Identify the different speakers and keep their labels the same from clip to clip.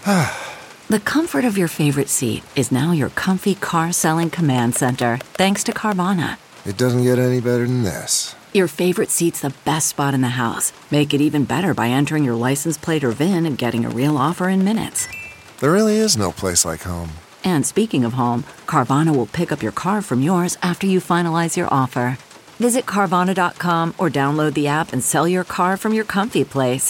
Speaker 1: The comfort of your favorite seat is now your comfy car selling command center, thanks to Carvana.
Speaker 2: It doesn't get any better than this.
Speaker 1: Your favorite seat's the best spot in the house. Make it even better by entering your license plate or VIN and getting a real offer in minutes.
Speaker 2: There really is no place like home.
Speaker 1: And speaking of home, Carvana will pick up your car from yours after you finalize your offer. Visit Carvana.com or download the app and sell your car from your comfy place.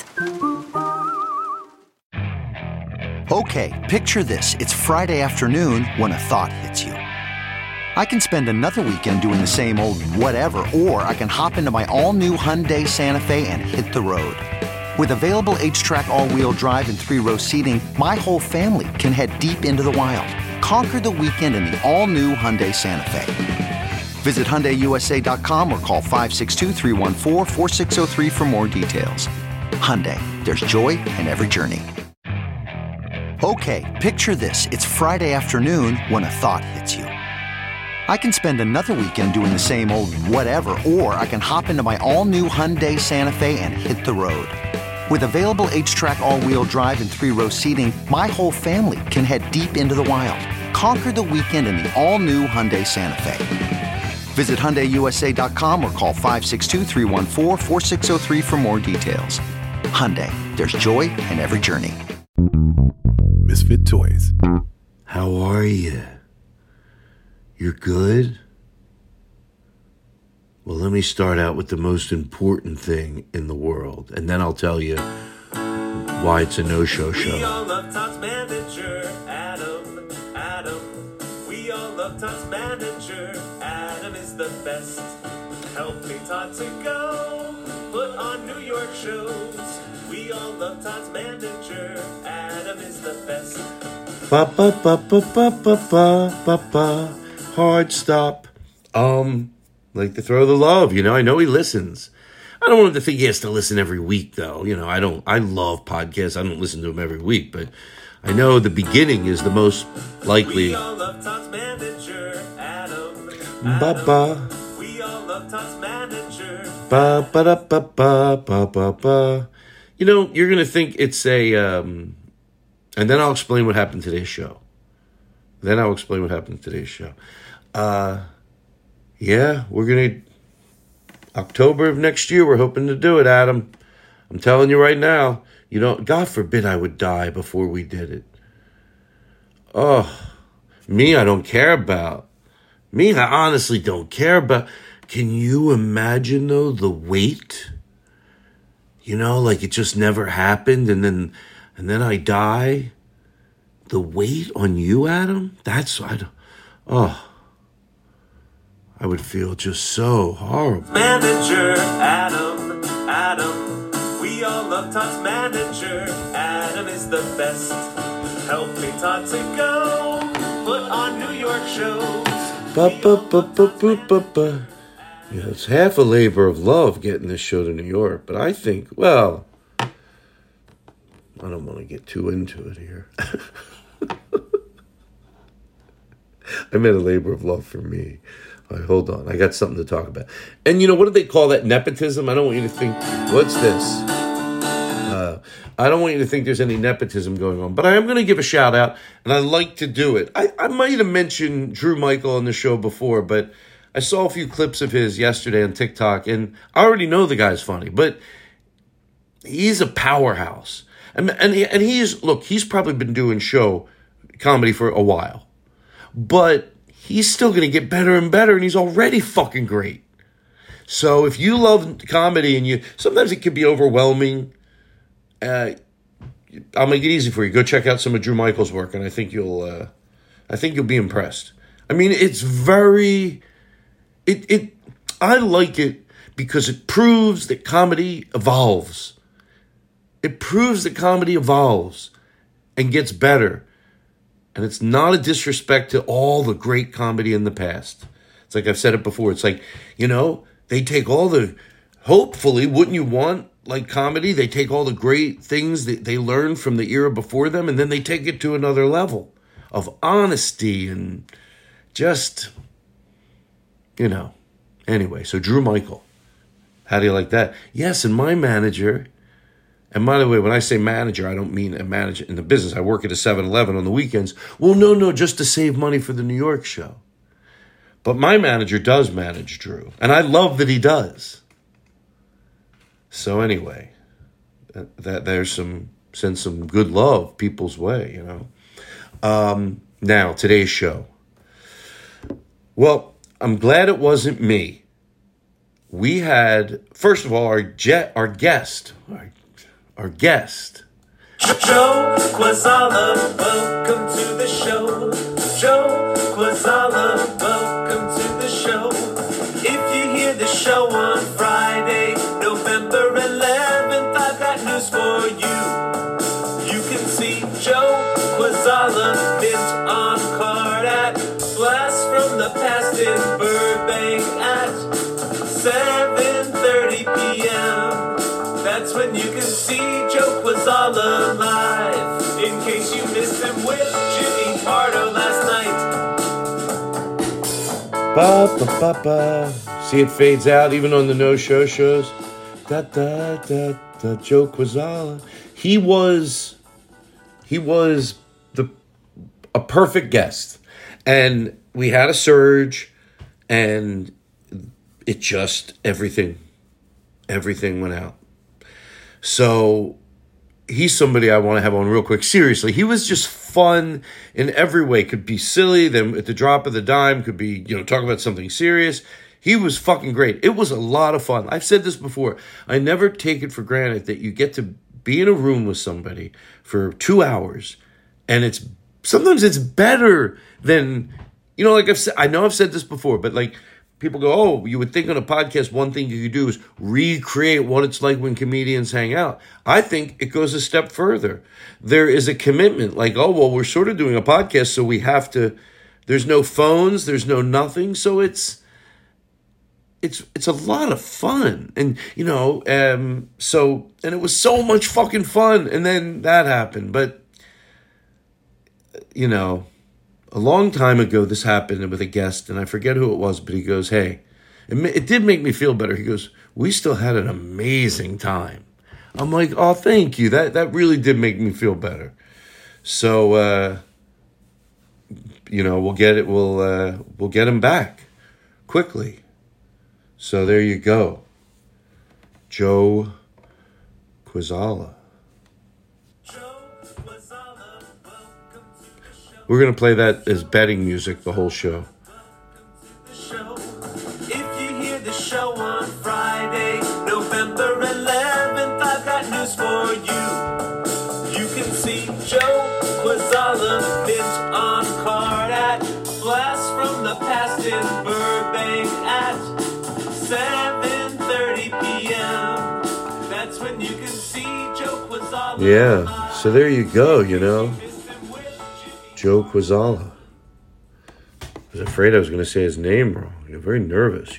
Speaker 3: Okay, picture this. It's Friday afternoon when a thought hits you. I can spend another weekend doing the same old whatever, or I can hop into my all-new Hyundai Santa Fe and hit the road. With available H-Track all-wheel drive and 3-row seating, my whole family can head deep into the wild. Conquer the weekend in the all-new Hyundai Santa Fe. Visit HyundaiUSA.com or call 562-314-4603 for more details. Hyundai, there's joy in every journey. Okay, picture this. It's Friday afternoon when a thought hits you. I can spend another weekend doing the same old whatever, or I can hop into my all-new Hyundai Santa Fe and hit the road. With available H-Track all-wheel drive and 3-row seating, my whole family can head deep into the wild. Conquer the weekend in the all-new Hyundai Santa Fe. Visit HyundaiUSA.com or call 562-314-4603 for more details. Hyundai, there's joy in every journey.
Speaker 4: Misfit Toys. How are you? You're good? Well, let me start out with the most important thing in the world, and then I'll tell you why it's a no-show show.
Speaker 5: We all love Todd's manager, Adam. We all love Todd's manager. Adam is the best. Helping Todd to go, put on New York shows. We all love Todd's manager. Adam is the best.
Speaker 4: Ba ba ba ba ba ba ba ba ba. Hard stop. Like to throw the love, I know he listens. I don't want him to think he has to listen every week, though. I love podcasts. I don't listen to them every week, but I know the beginning is the most likely.
Speaker 5: We all love Todd's manager, Adam.
Speaker 4: Ba ba.
Speaker 5: We all love Todd's manager.
Speaker 4: Ba ba da ba ba ba ba ba. You're gonna think it's a and then I'll explain what happened to today's show. Yeah, we're going to, October of next year, we're hoping to do it, Adam. I'm telling you right now, God forbid I would die before we did it. Oh, me, I don't care about. Me, I honestly don't care about. Can you imagine, though, the weight? Like it just never happened, and then I die. The weight on you, Adam? I would feel just so horrible.
Speaker 5: Manager, Adam. We all love Todd's manager. Adam is the best. Helping Todd to go, put on New York shows.
Speaker 4: Yeah, it's half a labor of love getting this show to New York, but I think, I don't want to get too into it here. I meant a labor of love for me. All right, hold on. I got something to talk about. And what do they call that? Nepotism? I don't want you to think, what's this? I don't want you to think there's any nepotism going on. But I am going to give a shout out, and I like to do it. I might have mentioned Drew Michael on the show before, but I saw a few clips of his yesterday on TikTok, and I already know the guy's funny, but he's a powerhouse. And he's probably been doing show comedy for a while. But he's still going to get better and better, and he's already fucking great. So if you love comedy and sometimes it can be overwhelming, I'll make it easy for you. Go check out some of Drew Michael's work, and I think you'll be impressed. I mean, it's very, I like it because it proves that comedy evolves. It proves that comedy evolves and gets better. And it's not a disrespect to all the great comedy in the past. It's like I've said it before. It's like, they take all hopefully, wouldn't you want, like comedy? They take all the great things that they learned from the era before them, and then they take it to another level of honesty and just, Anyway, so Drew Michael. How do you like that? Yes, and my manager, And by the way, when I say manager, I don't mean a manager in the business. I work at a 7-Eleven on the weekends. Well, no, just to save money for the New York show. But my manager does manage Drew. And I love that he does. So anyway, there's send some good love people's way, you know. Now, today's show. Well, I'm glad it wasn't me. We had, first of all, our guest.
Speaker 5: Joe Quazala, welcome to the show. Joe Quazala, welcome to the show. If you hear the show on Friday, November 11th, I've got news for you. You can see Joe Quazala mint on card at Blast from the Past in Burbank at 7:30 p.m. That's when you can see Joe Quazala live. In case you missed him with Jimmy Pardo last night.
Speaker 4: Ba, ba, ba, ba. See, it fades out even on the no-show shows. Da, da, da, da, Joe Quazala. He was a perfect guest. And we had a surge, and it just, everything went out. So he's somebody I want to have on real quick. Seriously, he was just fun in every way. Could be silly, then at the drop of the dime, could be, talk about something serious. He was fucking great. It was a lot of fun. I've said this before. I never take it for granted that you get to be in a room with somebody for 2 hours, and sometimes it's better than, like I know I've said this before, but like, people go, oh, you would think on a podcast, one thing you could do is recreate what it's like when comedians hang out. I think it goes a step further. There is a commitment like, oh, well, we're sort of doing a podcast, so we have to, there's no phones, there's no nothing. So it's a lot of fun. And, and it was so much fucking fun. And then that happened. But, a long time ago, this happened with a guest, and I forget who it was, but he goes, hey, it did make me feel better. He goes, we still had an amazing time. I'm like, oh, thank you. That really did make me feel better. So, we'll get it. We'll get him back quickly. So there you go. Joe Quazala. We're going to play that as betting music the whole show.
Speaker 5: If you hear the show on Friday, November 11th, I've got news for you. You can see Joe Quazala mint on card at Blast from the Past in Burbank at 7:30 p.m. That's when you can see Joe Quazala.
Speaker 4: Yeah, so there you go, Joe Quazala. I was afraid I was going to say his name wrong. You're very nervous,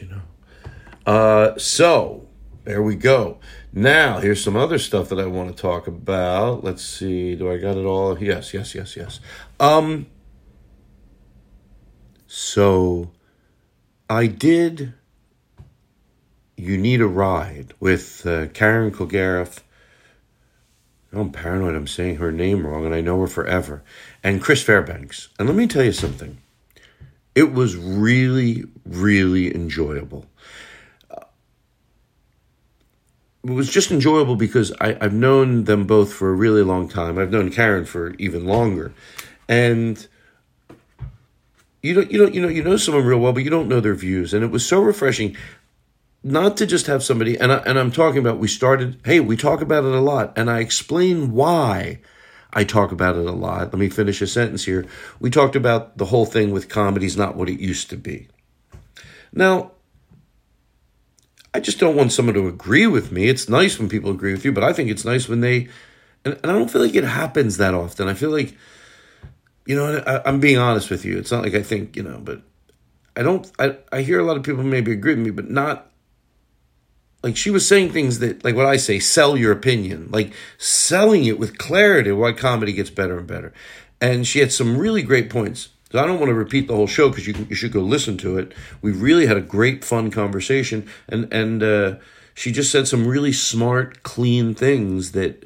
Speaker 4: So, there we go. Now, here's some other stuff that I want to talk about. Let's see. Do I got it all? Yes. So, I did You Need a Ride with Karen Kilgariff. I'm paranoid I'm saying her name wrong, and I know her forever. And Chris Fairbanks. And let me tell you something. It was really, really enjoyable. It was just enjoyable because I've known them both for a really long time. I've known Karen for even longer. And you know someone real well, but you don't know their views. And it was so refreshing. Not to just have somebody, and I'm talking about, we talk about it a lot, and I explain why I talk about it a lot. Let me finish a sentence here. We talked about the whole thing with comedy's not what it used to be. Now, I just don't want someone to agree with me. It's nice when people agree with you, but I think it's nice when they, and I don't feel like it happens that often. I feel like, I'm being honest with you. It's not like I think, but I hear a lot of people maybe agree with me, but not, like she was saying things that, like what I say, sell your opinion, like selling it with clarity why comedy gets better and better. And she had some really great points. So I don't want to repeat the whole show because you should go listen to it. We really had a great, fun conversation. And she just said some really smart, clean things that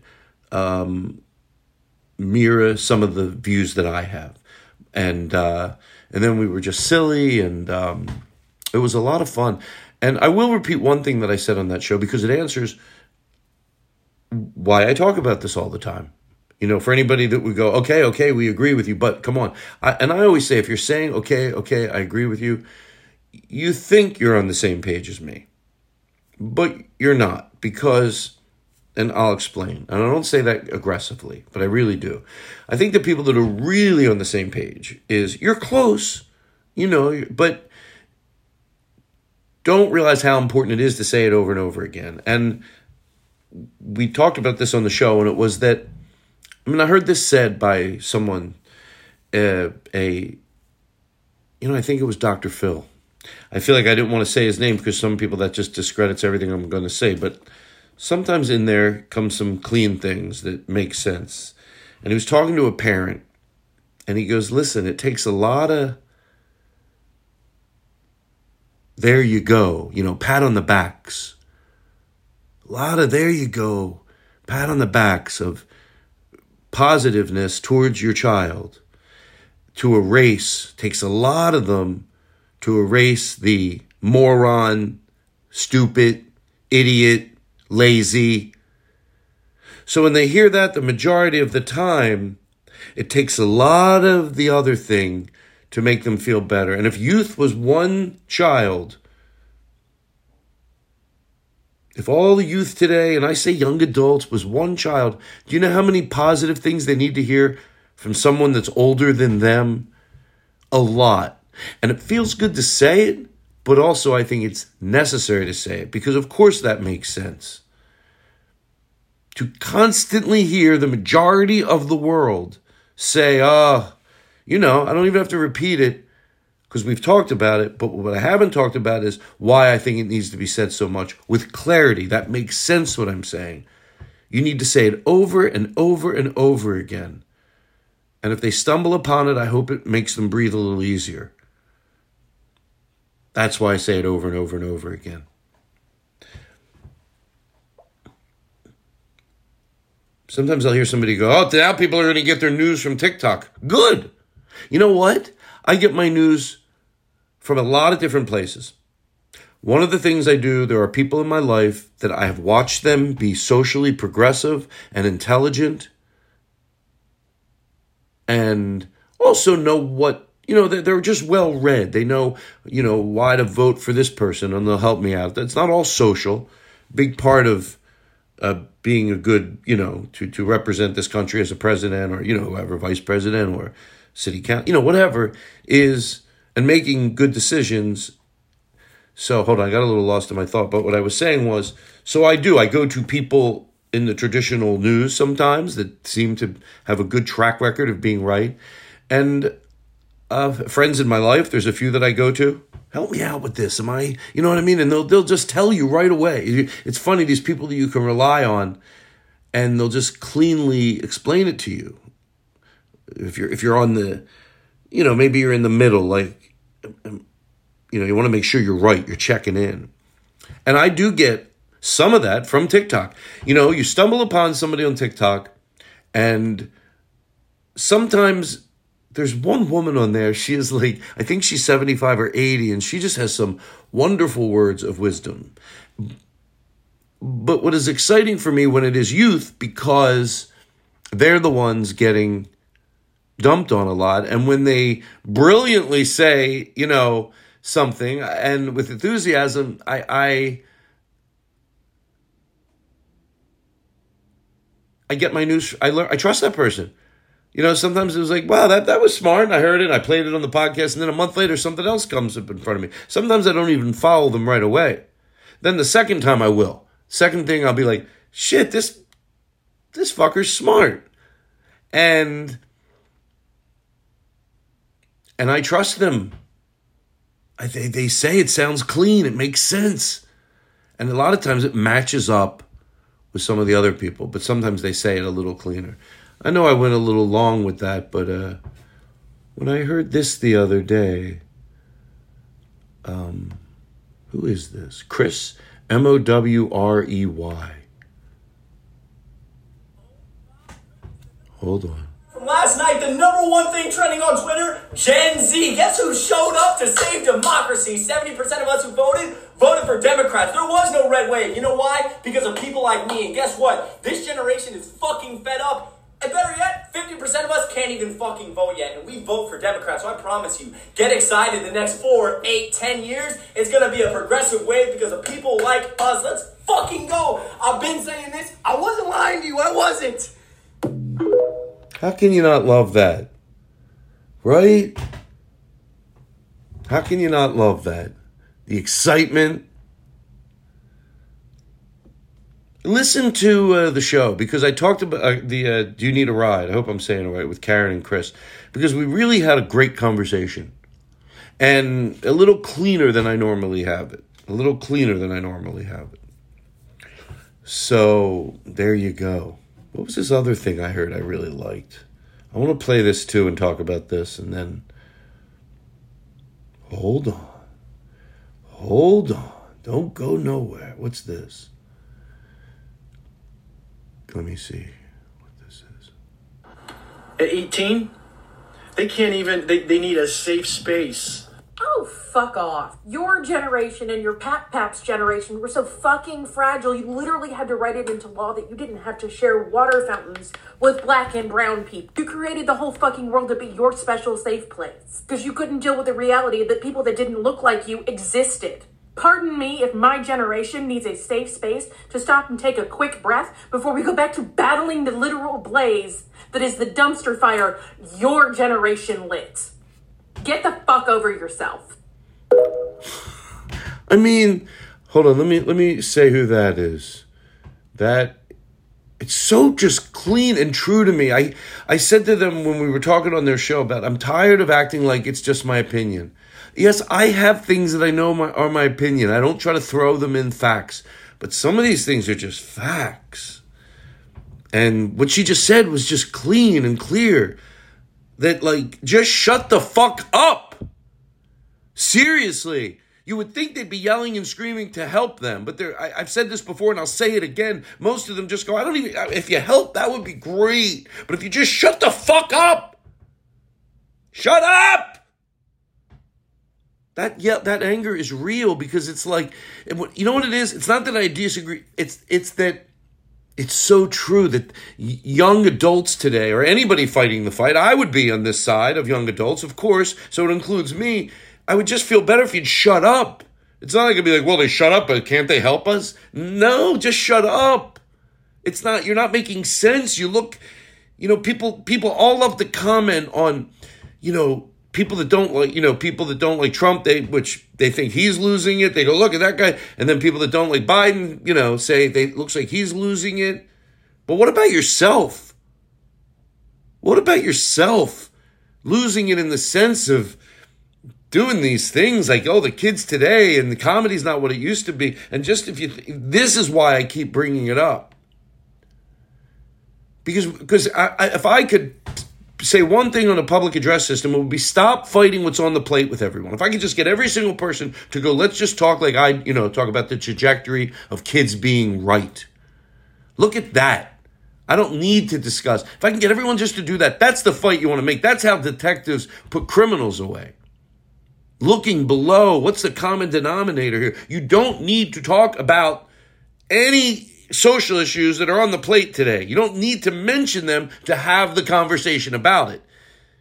Speaker 4: mirror some of the views that I have. And then we were just silly, and it was a lot of fun. And I will repeat one thing that I said on that show, because it answers why I talk about this all the time. You know, for anybody that would go, okay, we agree with you, but come on. And I always say, if you're saying, okay, I agree with you, you think you're on the same page as me. But you're not, because, and I'll explain. And I don't say that aggressively, but I really do. I think the people that are really on the same page is, you're close, you know, but don't realize how important it is to say it over and over again. And we talked about this on the show, and it was that, I heard this said by someone, I think it was Dr. Phil. I feel like I didn't want to say his name because some people, that just discredits everything I'm going to say. But sometimes in there comes some clean things that make sense. And he was talking to a parent, and he goes, listen, it takes a lot of, there you go, pat on the backs. A lot of there you go, pat on the backs of positiveness towards your child. To erase, takes a lot of them to erase the moron, stupid, idiot, lazy. So when they hear that, the majority of the time, it takes a lot of the other thing to make them feel better. And if youth was one child, if all the youth today, and I say young adults, was one child, do you know how many positive things they need to hear from someone that's older than them? A lot. And it feels good to say it, but also I think it's necessary to say it, because of course that makes sense. To constantly hear the majority of the world say, I don't even have to repeat it because we've talked about it, but what I haven't talked about is why I think it needs to be said so much with clarity. That makes sense what I'm saying. You need to say it over and over and over again. And if they stumble upon it, I hope it makes them breathe a little easier. That's why I say it over and over and over again. Sometimes I'll hear somebody go, now people are going to get their news from TikTok. Good. You know what? I get my news from a lot of different places. One of the things I do, there are people in my life that I have watched them be socially progressive and intelligent, and also know what, they're just well read. They know, why to vote for this person, and they'll help me out. That's not all social. Big part of being a good, to represent this country as a president, or, whoever, vice president or city council, whatever is, and making good decisions. So hold on, I got a little lost in my thought. But what I was saying was, I go to people in the traditional news sometimes that seem to have a good track record of being right. And friends in my life, there's a few that I go to. Help me out with this. Am I, you know what I mean? And they'll just tell you right away. It's funny, these people that you can rely on, and they'll just cleanly explain it to you. If you're on the, maybe you're in the middle, like, you want to make sure you're right. You're checking in. And I do get some of that from TikTok. You stumble upon somebody on TikTok, and sometimes there's one woman on there. She is like, I think she's 75 or 80, and she just has some wonderful words of wisdom. But what is exciting for me when it is youth, because they're the ones getting dumped on a lot. And when they brilliantly say, something, and with enthusiasm, I get my news. I trust that person. Sometimes it was like, wow, that was smart. I heard it. I played it on the podcast. And then a month later, something else comes up in front of me. Sometimes I don't even follow them right away. Then the second time I will. Second thing, I'll be like, shit, this fucker's smart. And I trust them. They say it sounds clean. It makes sense. And a lot of times it matches up with some of the other people. But sometimes they say it a little cleaner. I know I went a little long with that, but when I heard this the other day, who is this? Chris Mowrey. Hold on.
Speaker 6: From last night, the number one thing trending on Twitter, Gen Z. Guess who showed up to save democracy? 70% of us who voted for Democrats. There was no red wave. You know why? Because of people like me. And guess what? This generation is fucking fed up. And better yet, 50% of us can't even fucking vote yet. And we vote for Democrats. So I promise you, get excited the next 4, 8, 10 years. It's going to be a progressive wave because of people like us. Let's fucking go. I've been saying this. I wasn't lying to you. I wasn't.
Speaker 4: How can you not love that? Right? How can you not love that? The excitement. Listen to the show, because I talked about Do You Need a Ride? I hope I'm saying it right, with Karen and Chris, because we really had a great conversation, and a little cleaner than I normally have it. So there you go. What was this other thing I heard I really liked? I want to play this too and talk about this, and then... Hold on. Don't go nowhere. What's this? Let me see what this is.
Speaker 7: At 18, they can't even, they need a safe space.
Speaker 8: Oh, fuck off. Your generation and your Pap's generation were so fucking fragile, you literally had to write it into law that you didn't have to share water fountains with black and brown people. You created the whole fucking world to be your special safe place, because you couldn't deal with the reality that people that didn't look like you existed. Pardon me if my generation needs a safe space to stop and take a quick breath before we go back to battling the literal blaze that is the dumpster fire your generation lit. Get the fuck over yourself.
Speaker 4: I mean, hold on, let me say who that is. It's so just clean and true to me. I said to them when we were talking on their show about, I'm tired of acting like it's just my opinion. Yes, I have things that I know are my opinion. I don't try to throw them in facts. But some of these things are just facts. And what she just said was just clean and clear. That, like, just shut the fuck up. Seriously. You would think they'd be yelling and screaming to help them. But I've said this before and I'll say it again. Most of them just go, if you help, that would be great. But if you just shut the fuck up. Shut up. That anger is real, because it's like, you know what it is? It's not that I disagree. It's that it's so true that young adults today, or anybody fighting the fight, I would be on this side of young adults, of course, so it includes me. I would just feel better if you'd shut up. It's not like I'd be like, well, they shut up, but can't they help us? No, just shut up. You're not making sense. You look, people all love to comment on, people that don't like Trump, which they think he's losing it. They go, look at that guy. And then people that don't like Biden, say it looks like he's losing it. But what about yourself? What about yourself? Losing it in the sense of doing these things like, the kids today, and the comedy's not what it used to be. And just this is why I keep bringing it up. Because if I could say one thing on a public address system, it would be stop fighting what's on the plate with everyone. If I could just get every single person to go, let's just talk like talk about the trajectory of kids being right. Look at that. I don't need to discuss. If I can get everyone just to do that, that's the fight you want to make. That's how detectives put criminals away. Looking below, what's the common denominator here? You don't need to talk about any social issues that are on the plate today. You don't need to mention them to have the conversation about it.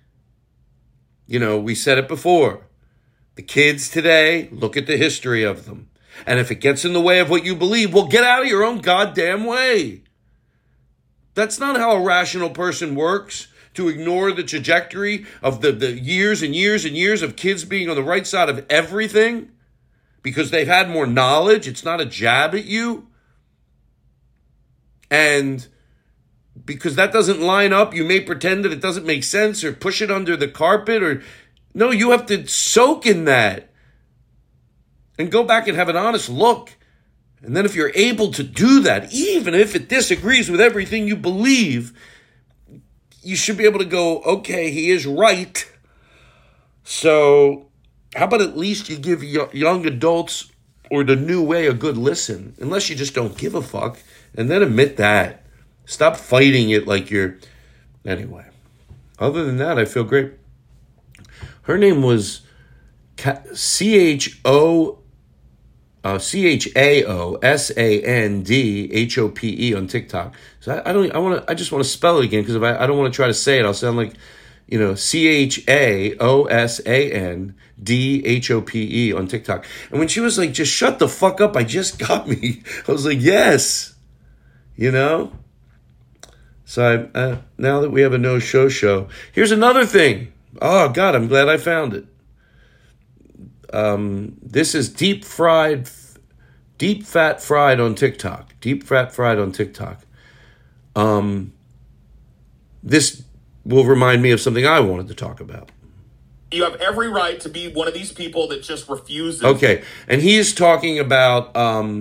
Speaker 4: We said it before. The kids today, look at the history of them. And if it gets in the way of what you believe, well, get out of your own goddamn way. That's not how a rational person works, to ignore the trajectory of the years and years and years of kids being on the right side of everything because they've had more knowledge. It's not a jab at you. And because that doesn't line up, you may pretend that it doesn't make sense or push it under the carpet. No, you have to soak in that and go back and have an honest look. And then if you're able to do that, even if it disagrees with everything you believe, you should be able to go, okay, he is right. So how about at least you give young adults or the new way a good listen, unless you just don't give a fuck, and then admit that. Stop fighting it like you're... Anyway, other than that, I feel great. Her name was CHAOSANDHOPE on TikTok. So I just want to spell it again, because if I don't want to try to say it, I'll sound like, CHAOSANDHOPE on TikTok. And when she was like, just shut the fuck up, I just got me. I was like, yes, So now that we have a no-show, here's another thing. Oh, God, I'm glad I found it. This is deep fat fried on TikTok. Deep fat fried on TikTok. This will remind me of something I wanted to talk about.
Speaker 9: You have every right to be one of these people that just refuses.
Speaker 4: Okay, and he is talking about...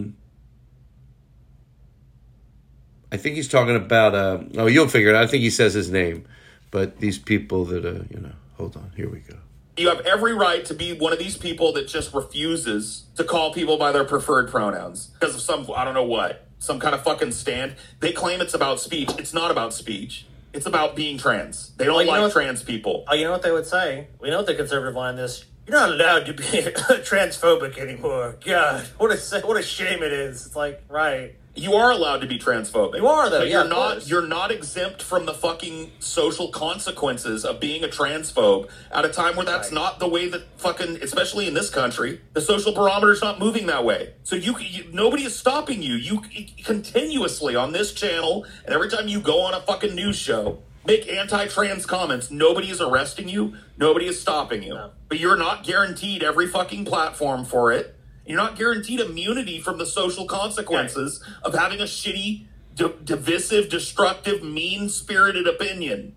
Speaker 4: I think he's talking about, you'll figure it out. I think he says his name. But these people that, hold on, here we go.
Speaker 9: You have every right to be one of these people that just refuses to call people by their preferred pronouns. Because of some kind of fucking stand. They claim it's about speech. It's not about speech. It's about being trans. They don't like trans people.
Speaker 10: Oh, you know what they would say? We know what the conservative line is. You're not allowed to be transphobic anymore. God, what a shame it is. It's like, right.
Speaker 9: You are allowed to be transphobic.
Speaker 10: You are, though.
Speaker 9: But you're not exempt from the fucking social consequences of being a transphobe at a time where that's not the way that fucking, especially in this country, the social barometer's not moving that way. So nobody is stopping you. You continuously on this channel, and every time you go on a fucking news show, make anti-trans comments. Nobody is arresting you. Nobody is stopping you. No. But you're not guaranteed every fucking platform for it. You're not guaranteed immunity from the social consequences of having a shitty, divisive, destructive, mean-spirited opinion.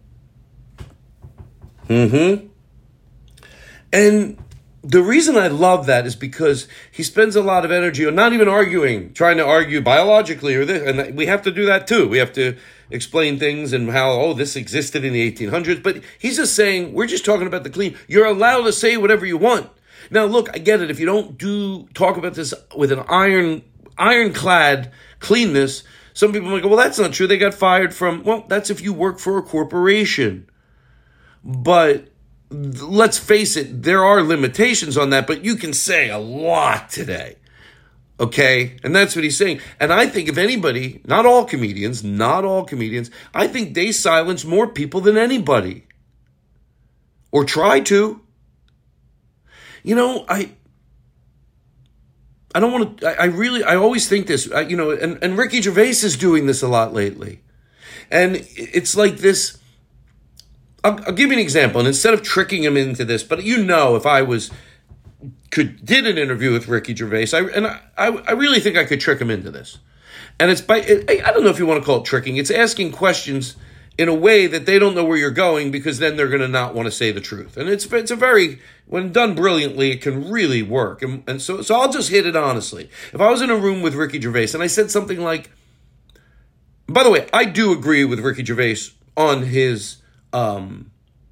Speaker 4: Mm-hmm. And the reason I love that is because he spends a lot of energy on not even trying to argue biologically or this, and we have to do that too. We have to explain things and how, this existed in the 1800s. But he's just saying, we're just talking about the clean. You're allowed to say whatever you want. Now, look, I get it. If you don't talk about this with an ironclad cleanness, some people might go, well, that's not true. They got fired from, that's if you work for a corporation. But let's face it, there are limitations on that, but you can say a lot today. Okay? And that's what he's saying. And I think if anybody, not all comedians, I think they silence more people than anybody. Or try to. I don't want to, I always think this, and Ricky Gervais is doing this a lot lately. And it's like this, I'll give you an example, and instead of tricking him into this, but if I did an interview with Ricky Gervais, I really think I could trick him into this. And I don't know if you want to call it tricking, it's asking questions in a way that they don't know where you're going, because then they're going to not want to say the truth. And it's a very, when done brilliantly, it can really work. And so I'll just hit it honestly. If I was in a room with Ricky Gervais and I said something like, by the way, I do agree with Ricky Gervais on his, the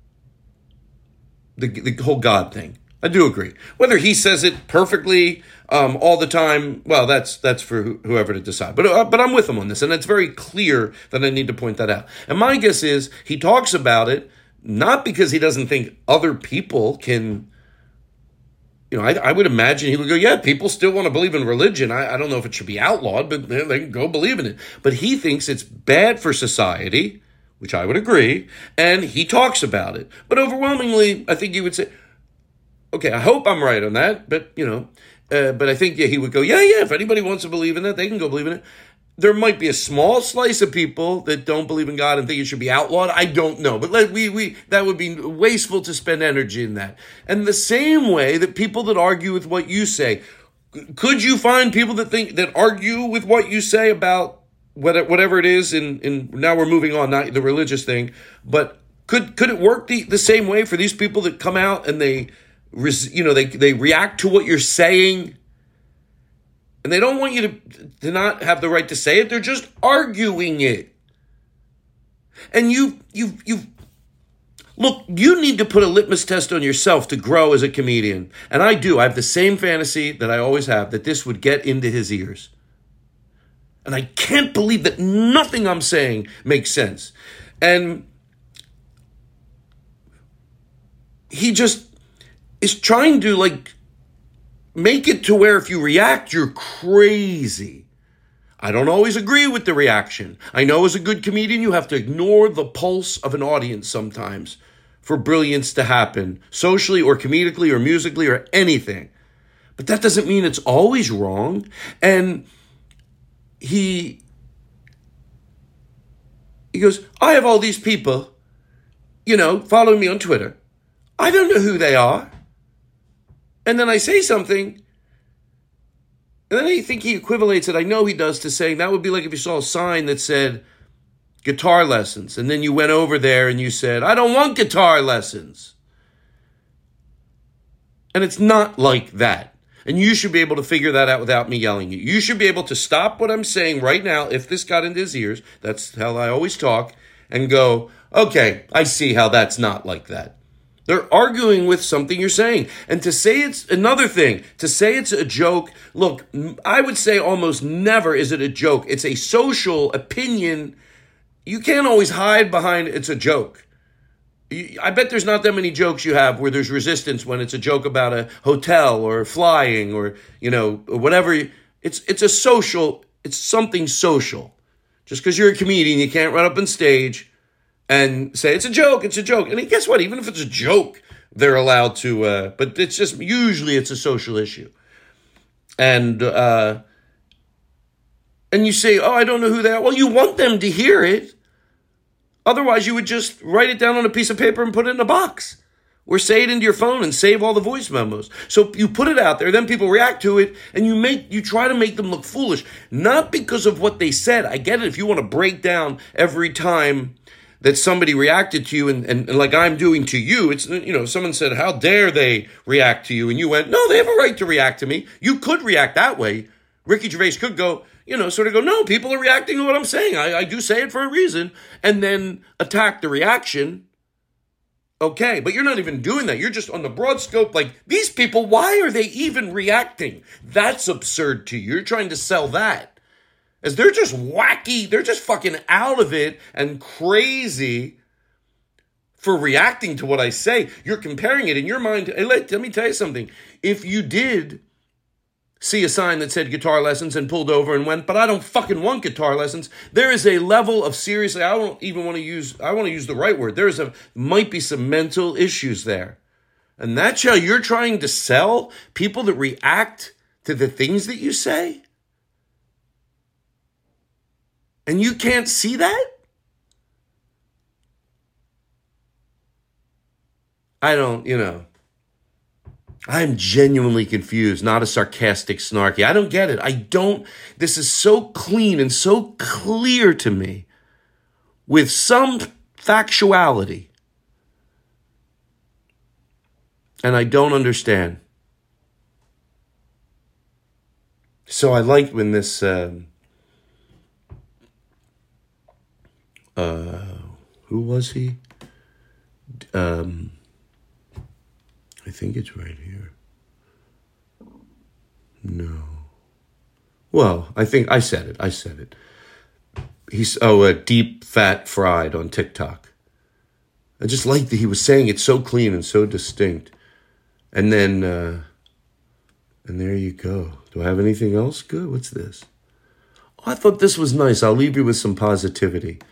Speaker 4: whole God thing. I do agree. Whether he says it perfectly all the time, well, that's for whoever to decide. But I'm with him on this, and it's very clear that I need to point that out. And my guess is he talks about it not because he doesn't think other people can. I would imagine he would go, yeah, people still want to believe in religion. I don't know if it should be outlawed, but they can go believe in it. But he thinks it's bad for society, which I would agree, and he talks about it. But overwhelmingly, I think he would say, okay, I hope I'm right on that, but, but I think, he would go, yeah, if anybody wants to believe in that, they can go believe in it. There might be a small slice of people that don't believe in God and think it should be outlawed. I don't know, but that would be wasteful to spend energy in that. And the same way that people that argue with what you say, could you find people that argue with what you say about whatever it is? In now we're moving on, not the religious thing, but could it work the same way for these people that come out and they react to what you're saying, and they don't want you to not have the right to say it. They're just arguing it. And you Look, you need to put a litmus test on yourself to grow as a comedian. And I do. I have the same fantasy that I always have, that this would get into his ears. And I can't believe that nothing I'm saying makes sense. And he just is trying to, like, make it to where if you react, you're crazy. I don't always agree with the reaction. I know as a good comedian, you have to ignore the pulse of an audience sometimes for brilliance to happen, socially or comedically or musically or anything. But that doesn't mean it's always wrong. And he goes, I have all these people, following me on Twitter. I don't know who they are. And then I say something, and then I think he equivalates it, I know he does, to saying that would be like if you saw a sign that said guitar lessons, and then you went over there and you said, I don't want guitar lessons. And it's not like that. And you should be able to figure that out without me yelling at you. You should be able to stop what I'm saying right now, if this got into his ears, that's how I always talk, and go, okay, I see how that's not like that. They're arguing with something you're saying. And to say it's another thing, to say it's a joke, look, I would say almost never is it a joke. It's a social opinion. You can't always hide behind it's a joke. I bet there's not that many jokes you have where there's resistance when it's a joke about a hotel or flying or, or whatever. It's a social, it's something social. Just because you're a comedian, you can't run up on stage and say, it's a joke, it's a joke. And guess what? Even if it's a joke, they're allowed to, but it's just, usually it's a social issue. And you say, oh, I don't know who they are. Well, you want them to hear it. Otherwise, you would just write it down on a piece of paper and put it in a box. Or say it into your phone and save all the voice memos. So you put it out there, then people react to it, and you try to make them look foolish. Not because of what they said. I get it if you want to break down every time that somebody reacted to you and like I'm doing to you. It's, someone said, how dare they react to you? And you went, no, they have a right to react to me. You could react that way. Ricky Gervais could go, no, people are reacting to what I'm saying. I do say it for a reason. And then attack the reaction. Okay, but you're not even doing that. You're just on the broad scope, like, these people, why are they even reacting? That's absurd to you. You're trying to sell that. As they're just wacky, they're just fucking out of it and crazy for reacting to what I say. You're comparing it in your mind. Hey, let me tell you something. If you did see a sign that said guitar lessons and pulled over and went, but I don't fucking want guitar lessons, there is a level of seriously, I want to use the right word. Might be some mental issues there. And that's how you're trying to sell people that react to the things that you say? And you can't see that? I'm genuinely confused, not a sarcastic snarky. I don't get it. This is so clean and so clear to me with some factuality. And I don't understand. So I liked when this, who was he? I think it's right here. No. Well, I think I said it. He's, Deep Fat Fried on TikTok. I just like that he was saying it so clean and so distinct. And then, and there you go. Do I have anything else? Good. What's this? Oh, I thought this was nice. I'll leave you with some positivity.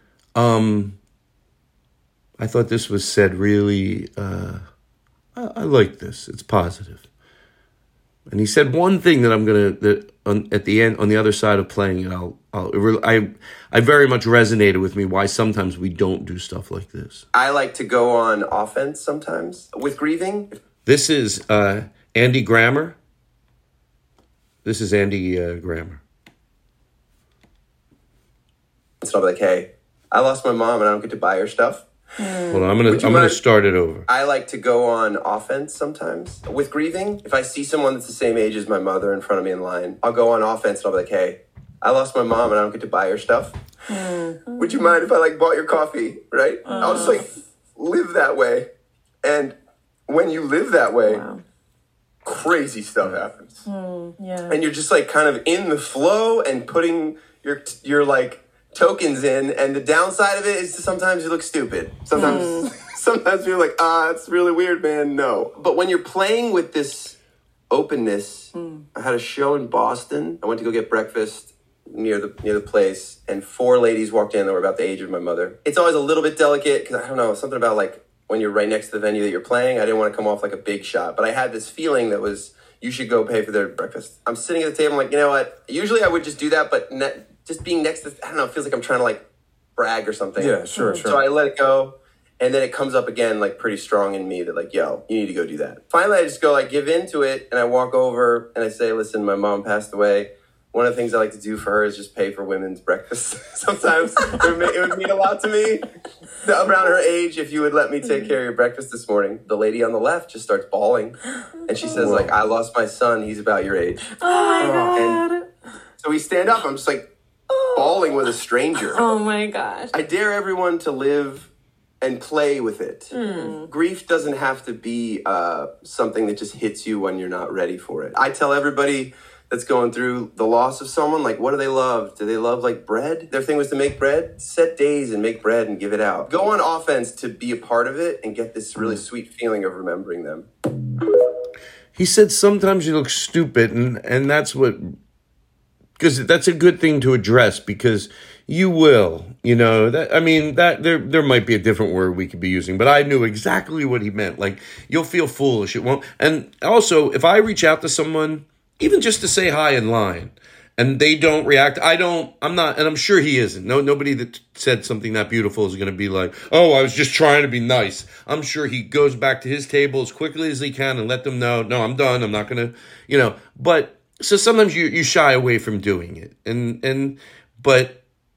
Speaker 4: I thought this was said really, I like this. It's positive. And he said one thing that at the end, on the other side of playing it, I very much resonated with me why sometimes we don't do stuff like this.
Speaker 11: I like to go on offense sometimes with grieving.
Speaker 4: This is Andy Grammer. This is Andy Grammer.
Speaker 11: So I'm like, hey, I lost my mom and I don't get to buy her stuff.
Speaker 4: Hold on, I'm gonna start it over.
Speaker 11: I like to go on offense sometimes with grieving. If I see someone that's the same age as my mother in front of me in line, I'll go on offense and I'll be like, hey, I lost my mom and I don't get to buy her stuff. Would you mind if I bought your coffee, right? I'll just live that way. And when you live that way, crazy stuff happens. And you're just like kind of in the flow and putting your like tokens in. And the downside of it is sometimes you look stupid. Sometimes you're like, it's really weird, man. No. But when you're playing with this openness, I had a show in Boston. I went to go get breakfast near the place, and 4 ladies walked in that were about the age of my mother. It's always a little bit delicate because I don't know, something about like when you're right next to the venue that you're playing. I didn't want to come off like a big shot, but I had this feeling that was, you should go pay for their breakfast. I'm sitting at the table, I'm like, you know what? Usually I would just do that, but just being next to, I don't know, it feels like I'm trying to like brag or something.
Speaker 12: Yeah, sure.
Speaker 11: So I let it go. And then it comes up again, like pretty strong in me that like, yo, you need to go do that. Finally, I just go like give into it. And I walk over and I say, listen, my mom passed away. One of the things I like to do for her is just pay for women's breakfast. Sometimes it would mean a lot to me around her age if you would let me take care of your breakfast this morning. The lady on the left just starts bawling. And she says like, I lost my son. He's about your age.
Speaker 13: Oh my God.
Speaker 11: And so we stand up. I'm just like bawling with a stranger.
Speaker 13: Oh my gosh.
Speaker 11: I dare everyone to live and play with it. Grief doesn't have to be something that just hits you when you're not ready for it. I tell everybody that's going through the loss of someone, like, what do they love? Do they love, like, bread? Their thing was to make bread? Set days and make bread and give it out. Go on offense to be a part of it and get this really sweet feeling of remembering them.
Speaker 4: He said sometimes you look stupid, and that's what... Because that's a good thing to address, because you will, you know, that, I mean, that there might be a different word we could be using, but I knew exactly what he meant. Like, you'll feel foolish. It won't. And also, if I reach out to someone, even just to say hi in line, and they don't react, I'm not, and I'm sure he isn't. Nobody that said something that beautiful is going to be like, oh, I was just trying to be nice. I'm sure he goes back to his table as quickly as he can and let them know, no, I'm done. I'm not going to, you know, but so sometimes you shy away from doing it. But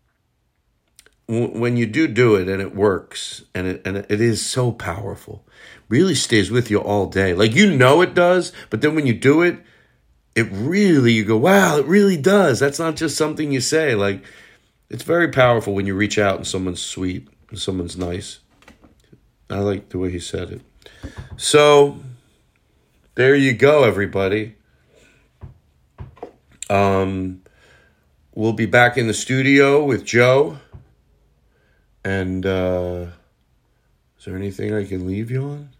Speaker 4: when you do it and it works and it is so powerful, really stays with you all day. Like, you know it does, but then when you do it, it really, you go, wow, it really does. That's not just something you say. Like, it's very powerful when you reach out and someone's sweet and someone's nice. I like the way he said it. So, there you go, everybody. We'll be back in the studio with Joe. And, is there anything I can leave you on?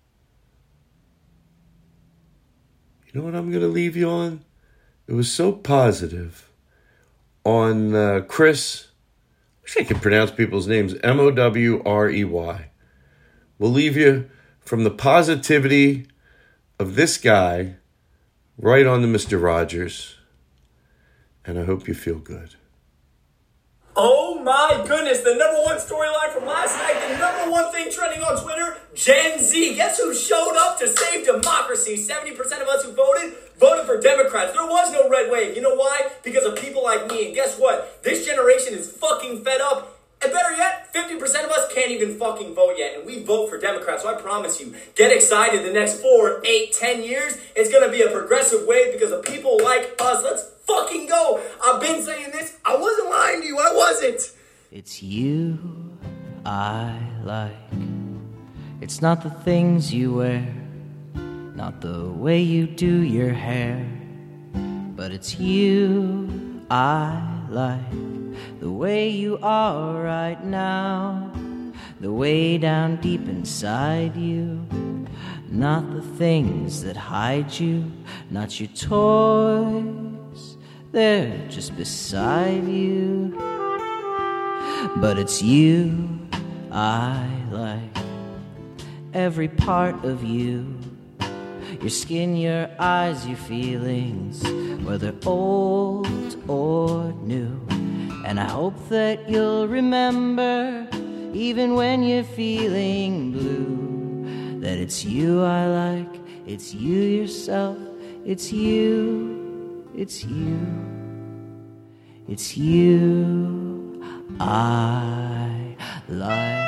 Speaker 4: You know what I'm going to leave you on? It was so positive. On Chris, I wish I could pronounce people's names, Mowrey. We'll leave you from the positivity of this guy right on to Mr. Rogers. And I hope you feel good.
Speaker 6: Oh my goodness, the number one storyline from last night, the number one thing trending on Twitter, Gen Z. Guess who showed up to save democracy? 70% of us who voted for Democrats. There was no red wave. You know why? Because of people like me. And guess what? This generation is fucking fed up. And better yet, 50% of us can't even fucking vote yet. And we vote for Democrats. So I promise you, get excited. The next 4, 8, 10 years, it's going to be a progressive wave because of people like us. Let's fucking go. I've been saying this. I wasn't lying to you. I wasn't.
Speaker 14: It's you I like. It's not the things you wear, not the way you do your hair, but it's you I like. The way you are right now, the way down deep inside you. Not the things that hide you, not your toys, they're just beside you. But it's you I like, every part of you. Your skin, your eyes, your feelings, whether old or new. And I hope that you'll remember, even when you're feeling blue, that it's you I like, it's you yourself, it's you, it's you, it's you I like.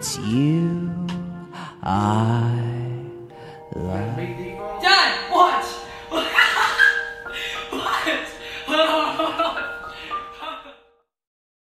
Speaker 14: It's you I